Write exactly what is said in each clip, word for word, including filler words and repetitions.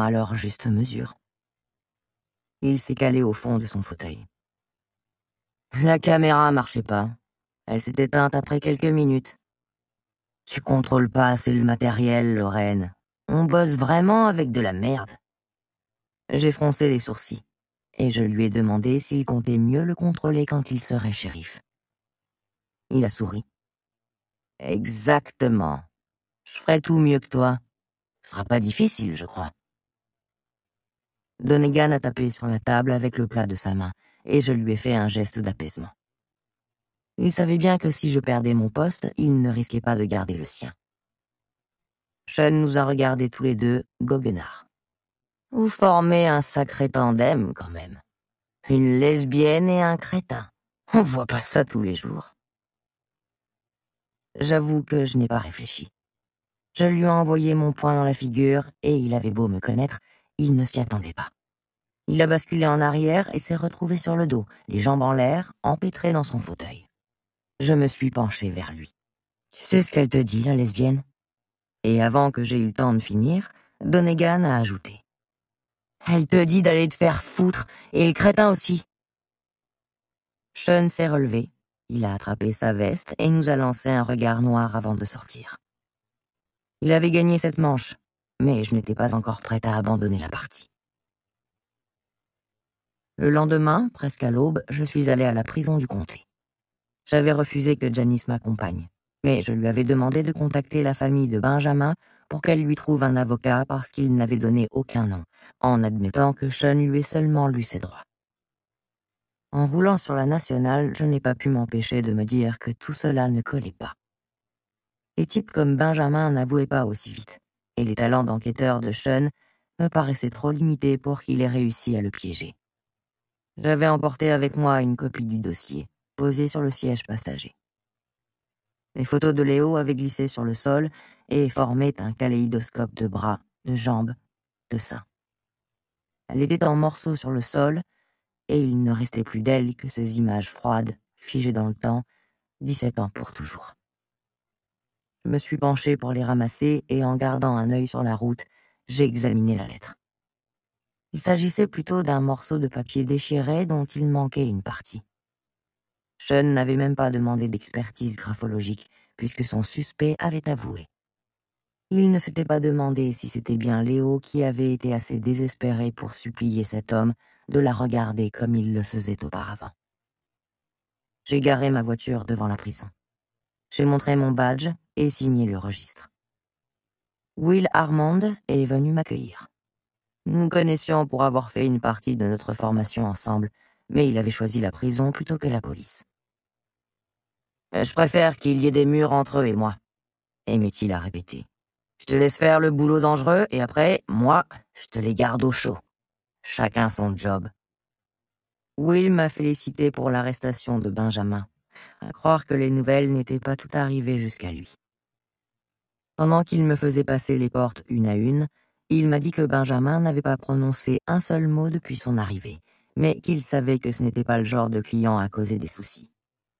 à leur juste mesure. Il s'est calé au fond de son fauteuil. La caméra marchait pas. Elle s'est éteinte après quelques minutes. Tu contrôles pas assez le matériel, Lorraine. On bosse vraiment avec de la merde. J'ai froncé les sourcils, et je lui ai demandé s'il comptait mieux le contrôler quand il serait shérif. Il a souri. Exactement. Je ferai tout mieux que toi. Ce sera pas difficile, je crois. Donegan a tapé sur la table avec le plat de sa main, et je lui ai fait un geste d'apaisement. Il savait bien que si je perdais mon poste, il ne risquait pas de garder le sien. Sean nous a regardés tous les deux, goguenards. Vous formez un sacré tandem, quand même. Une lesbienne et un crétin. On voit pas ça tous les jours. J'avoue que je n'ai pas réfléchi. Je lui ai envoyé mon poing dans la figure, et il avait beau me connaître, il ne s'y attendait pas. Il a basculé en arrière et s'est retrouvé sur le dos, les jambes en l'air, empêtré dans son fauteuil. Je me suis penché vers lui. Tu sais ce qu'elle te dit, la lesbienne? Et avant que j'aie eu le temps de finir, Donegan a ajouté. Elle te dit d'aller te faire foutre, et le crétin aussi. Sean s'est relevé, il a attrapé sa veste et nous a lancé un regard noir avant de sortir. Il avait gagné cette manche, mais je n'étais pas encore prête à abandonner la partie. Le lendemain, presque à l'aube, je suis allée à la prison du comté. J'avais refusé que Janice m'accompagne, mais je lui avais demandé de contacter la famille de Benjamin pour qu'elle lui trouve un avocat parce qu'il n'avait donné aucun nom, en admettant que Sean lui ait seulement lu ses droits. En roulant sur la nationale, je n'ai pas pu m'empêcher de me dire que tout cela ne collait pas. Les types comme Benjamin n'avouaient pas aussi vite, et les talents d'enquêteur de Sean me paraissaient trop limités pour qu'il ait réussi à le piéger. J'avais emporté avec moi une copie du dossier, posée sur le siège passager. Les photos de Léo avaient glissé sur le sol et formaient un kaléidoscope de bras, de jambes, de seins. Elle était en morceaux sur le sol, et il ne restait plus d'elle que ces images froides, figées dans le temps, dix-sept ans pour toujours. Je me suis penché pour les ramasser et en gardant un œil sur la route, j'ai examiné la lettre. Il s'agissait plutôt d'un morceau de papier déchiré dont il manquait une partie. Sean n'avait même pas demandé d'expertise graphologique, puisque son suspect avait avoué. Il ne s'était pas demandé si c'était bien Léo qui avait été assez désespéré pour supplier cet homme de la regarder comme il le faisait auparavant. J'ai garé ma voiture devant la prison. J'ai montré mon badge et signé le registre. Will Armand est venu m'accueillir. Nous nous connaissions pour avoir fait une partie de notre formation ensemble, mais il avait choisi la prison plutôt que la police. « Je préfère qu'il y ait des murs entre eux et moi », aimait-il à répéter. « Je te laisse faire le boulot dangereux et après, moi, je te les garde au chaud. Chacun son job. » Will m'a félicité pour l'arrestation de Benjamin, à croire que les nouvelles n'étaient pas tout arrivées jusqu'à lui. Pendant qu'il me faisait passer les portes une à une, il m'a dit que Benjamin n'avait pas prononcé un seul mot depuis son arrivée, mais qu'il savait que ce n'était pas le genre de client à causer des soucis.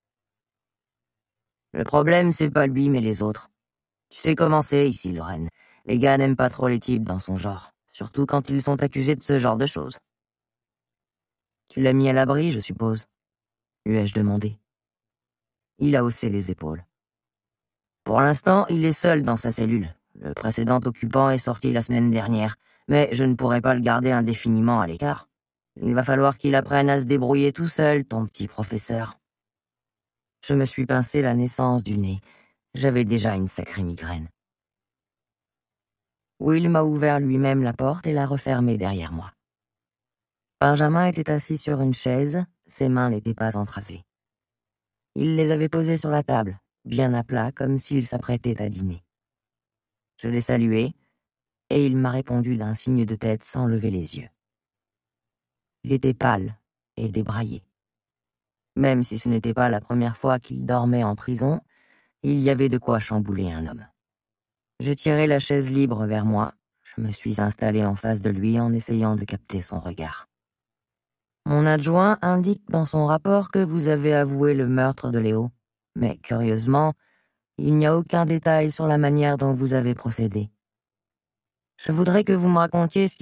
Le problème, c'est pas lui, mais les autres. Tu sais comment c'est ici, Lorraine. Les gars n'aiment pas trop les types dans son genre, surtout quand ils sont accusés de ce genre de choses. Tu l'as mis à l'abri, je suppose, lui ai-je demandé. Il a haussé les épaules. Pour l'instant, il est seul dans sa cellule. Le précédent occupant est sorti la semaine dernière, mais je ne pourrai pas le garder indéfiniment à l'écart. Il va falloir qu'il apprenne à se débrouiller tout seul, ton petit professeur. Je me suis pincé la naissance du nez. J'avais déjà une sacrée migraine. Will m'a ouvert lui-même la porte et l'a refermée derrière moi. Benjamin était assis sur une chaise, ses mains n'étaient pas entravées. Il les avait posées sur la table, bien à plat, comme s'il s'apprêtait à dîner. Je l'ai salué, et il m'a répondu d'un signe de tête sans lever les yeux. Il était pâle et débraillé. Même si ce n'était pas la première fois qu'il dormait en prison, il y avait de quoi chambouler un homme. J'ai tiré la chaise libre vers moi, je me suis installé en face de lui en essayant de capter son regard. Mon adjoint indique dans son rapport que vous avez avoué le meurtre de Léo, mais curieusement, il n'y a aucun détail sur la manière dont vous avez procédé. Je voudrais que vous me racontiez ce qui